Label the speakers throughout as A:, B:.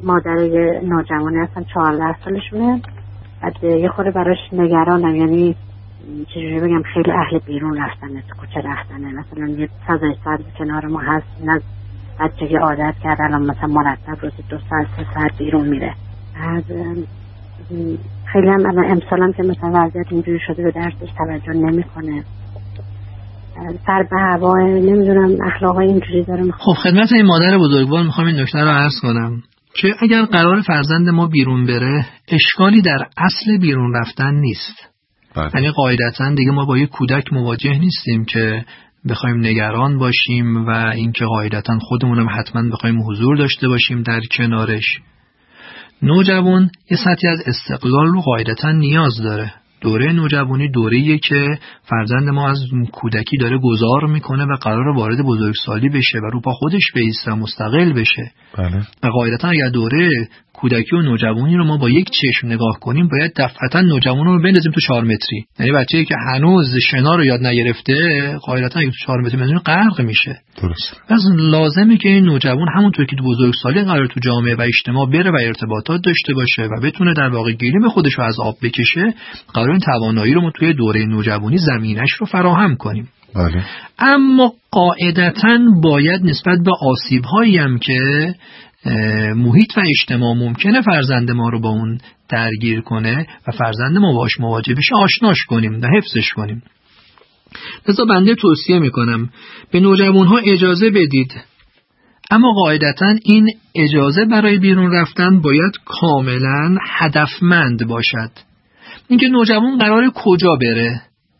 A: مادر نوجوانی هستم، 14 سالشونه. بعد یه خورده براش نگرانم، یعنی چجوری بگم، خیلی اهل بیرون رفتنه، تو کوچه رفتنه. مثلا یه فضای ساعت کنار ما هست، نه بچگی عادت کرد الان مثلا مرتب روزی 2 ساعت 3 ساعت بیرون میره. بعد خیلی هم الان امسال که مثلا وضعیت اینجوری شده به درسش توجه نمیکنه، سر به هوا، نمیدونم اخلاقای اینجوری داره.
B: خب خدمت این مادر بزرگوار میخوام این نکته رو عرض کنم که اگر قرار فرزند ما بیرون بره، اشکالی در اصل بیرون رفتن نیست. یعنی قاعدتاً دیگه ما با یک کودک مواجه نیستیم که بخوایم نگران باشیم و اینکه قاعدتاً خودمونم حتما بخوایم حضور داشته باشیم در کنارش. نوجوان یه سطحی از استقلال رو قاعدتاً نیاز داره. دوره نوجوانی دوره‌ایه که فرزند ما از کودکی داره گذار میکنه و قراره وارد بزرگسالی بشه و رو پا خودش بایسته، مستقل بشه.
C: بله.
B: و قاعدتاً اگر دوره کودکی و نوجوانی رو ما با یک چشم نگاه کنیم، باید دفعتاً نوجوان رو بندازیم تو 4 متری. یعنی بچه‌ای که هنوز شنا رو یاد نگرفته، قاعدتاً اگه تو 4 متری بندازیم غرق میشه.
C: درست.
B: پس لازمه که این نوجوان همونطور که تو بزرگسالی قرار تو جامعه و اجتماع بره و ارتباطات داشته باشه و بتونه در واقع گلیم خودش رو از آب بکشه، قرار این توانایی رو ما توی دوره نوجوانی زمینش رو فراهم کنیم.
C: بله.
B: اما قاعدتاً باید نسبت به آسیب‌هایی هم که محیط و اجتماع ممکنه فرزند ما رو با اون درگیر کنه و فرزند ما باش مواجه بشه آشناش کنیم و حفظش کنیم. لذا بنده توصیه میکنم به نوجوانها اجازه بدید، اما قاعدتاً این اجازه برای بیرون رفتن باید کاملاً هدفمند باشد. اینکه نوجوان قراره کجا بره،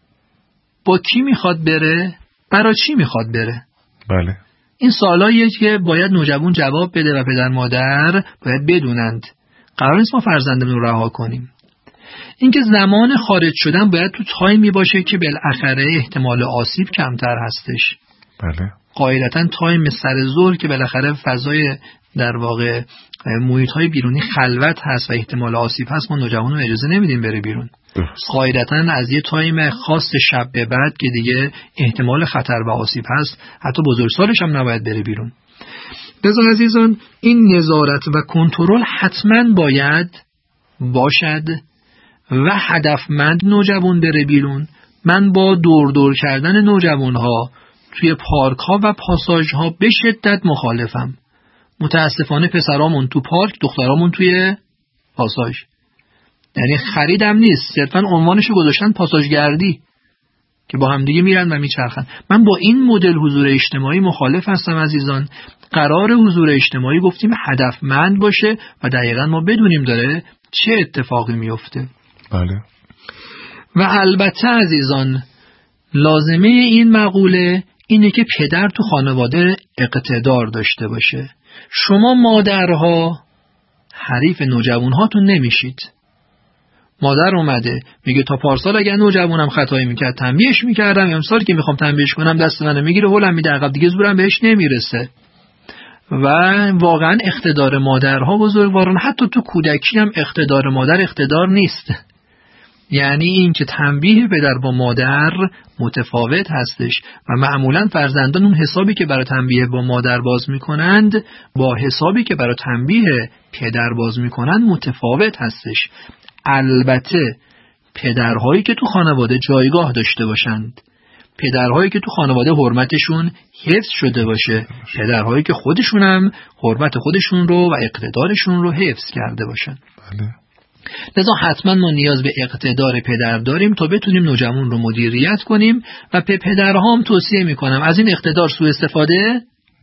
B: با کی میخواد بره، برای چی میخواد بره.
C: بله.
B: این سوالاییه که باید نوجوان جواب بده و پدر مادر باید بدونند. قرار نیست ما فرزندمون رو رها کنیم. اینکه زمان خارج شدن باید تو تایمی باشه که بالاخره احتمال آسیب کمتر هستش.
C: بله.
B: قاعدتاً تایم سر ظهر که بالاخره فضای در واقع محیط‌های بیرونی خلوت هست و احتمال آسیب هست، ما نوجوان رو اجازه نمیدیم بره بیرون. قاعدتاً از یه تایم خاص شب به بعد که دیگه احتمال خطر و آسیب هست، حتی بزرگسالش هم نباید بره بیرون. لذا عزیزان، این نظارت و کنترل حتماً باید باشد و هدفمند نوجوان بره بیرون. من با دور کردن نوجوانها توی پارک ها و پاساژ ها به شدت مخالفم. متاسفانه پسرامون تو پارک، دخترامون توی پاساژ. یعنی خریدم نیست، صرفاً عنوانشو گذاشتن پاساژگردی که با هم دیگه میرن و میچرخن. من با این مدل حضور اجتماعی مخالف هستم عزیزان. قرار حضور اجتماعی گفتیم هدفمند باشه و دقیقاً ما بدونیم داره چه اتفاقی میفته.
C: بله.
B: و البته عزیزان، لازمه این مقوله اینه که پدر تو خانواده اقتدار داشته باشه. شما مادرها حریف نوجوانهاتون نمیشید. مادر اومده میگه تا پارسال اگه نوجوانم خطایی میکرد تنبیهش میکردم، امسال که میخوام تنبیهش کنم دست منو میگیره هولم میده عقب، دیگه زورم بهش نمیرسه. و واقعا اقتدار مادرها بزرگواران، حتی تو کودکی هم اقتدار مادر اقتدار نیست. یعنی این که تنبیه پدر با مادر متفاوت هستش و معمولا فرزندان اون حسابی که برای تنبیه با مادر باز میکنند با حسابی که برای تنبیه پدر باز میکنند متفاوت هستش. البته پدرهایی که تو خانواده جایگاه داشته باشند، پدرهایی که تو خانواده حرمتشون حفظ شده باشه، پدرهایی که خودشون هم حرمت خودشون رو و اقتدارشون رو حفظ کرده باشن.
C: بله.
B: لذا حتما ما نیاز به اقتدار پدر داریم تا بتونیم نوجوان رو مدیریت کنیم و به پدرها هم توصیه میکنم از این اقتدار سوء استفاده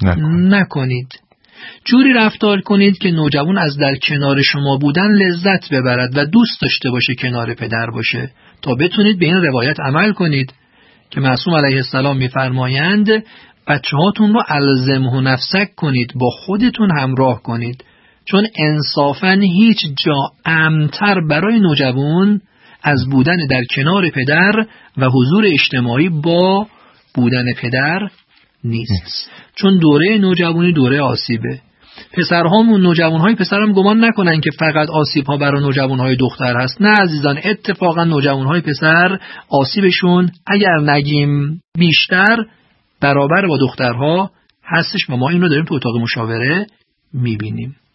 B: نکنید. جوری رفتار کنید که نوجوان از در کنار شما بودن لذت ببرد و دوست داشته باشه کنار پدر باشه تا بتونید به این روایت عمل کنید که معصوم علیه السلام میفرمایند بچه‌هاتون رو الزمه نفسک کنید، با خودتون همراه کنید، چون انصافاً هیچ جا امن‌تر برای نوجوان از بودن در کنار پدر و حضور اجتماعی با بودن پدر نیست. چون دوره نوجوانی دوره آسیبه. پسرهامون، نوجوانهای پسرم گمان نکنن که فقط آسیب‌ها برای نوجوانهای دختر هست. نه عزیزان، اتفاقا نوجوانهای پسر آسیبشون اگر نگیم بیشتر برابر با دخترها هستش و ما این رو داریم تو اتاق مشاوره میبینیم.